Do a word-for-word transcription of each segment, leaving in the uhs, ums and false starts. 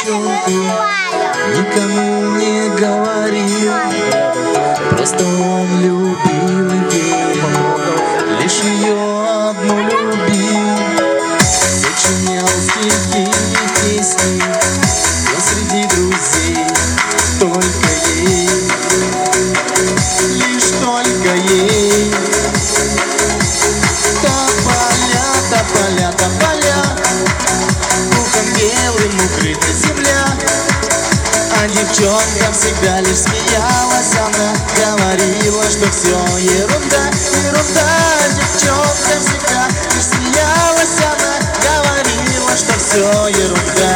девчонку никому не говорил, просто он любил ее, лишь ее одну любил. Сочинял стихи и песни, но среди друзей только ей, лишь только ей. Тополя, тополя, тополя, пухом белым укрыта земля, а девчонка всегда лишь смеялась. Она говорила, что все ерунда, ерунда. Девчонка всегда лишь смеялась. Она говорила, что все ерунда.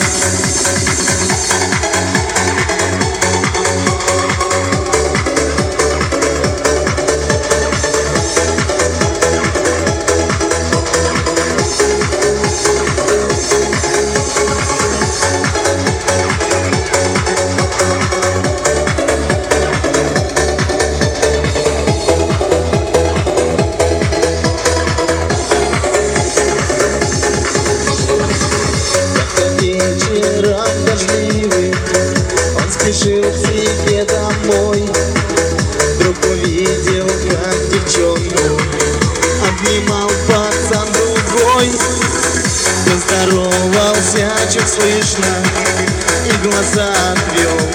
Вечером дождливый он спешил к себе домой. Вдруг увидел, как девчонку обнимал пацан другой. Поздоровался чуть слышно и глаза отвел.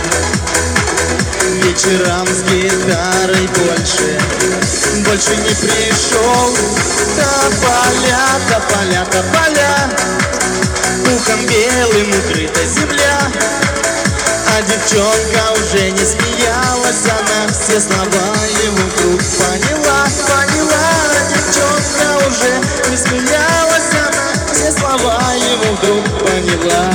Вечером с гитарой больше, больше не пришел. Тополя, тополя, тополя, пухом белым укрыта земля, а девчонка уже не смеялась. Она все слова его вдруг поняла, поняла. Девчонка уже не смеялась. Она все слова его вдруг поняла.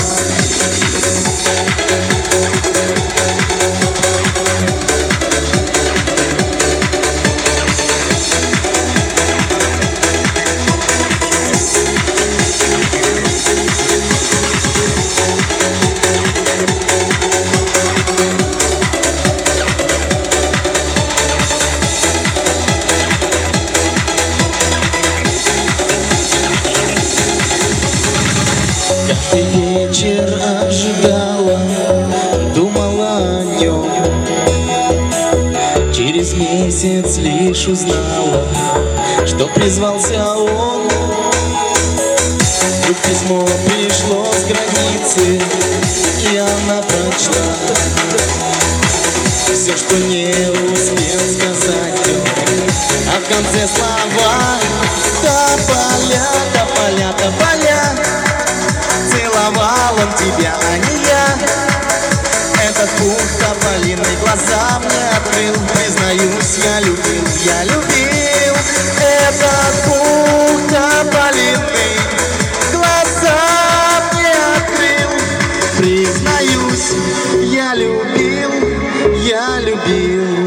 Каждый вечер ожидала, думала о нем. Через месяц лишь узнала, что призвался он. Вдруг письмо пришло с границы, и она прочла все, что не успел сказать он. А в конце слова: тополя, тополя, тополя, целовал он тебя, а не я. Этот пух тополиный глаза мне открыл. Признаюсь, я любил, я любил. Этот пух тополиный глаза мне открыл. Признаюсь, я любил, я любил.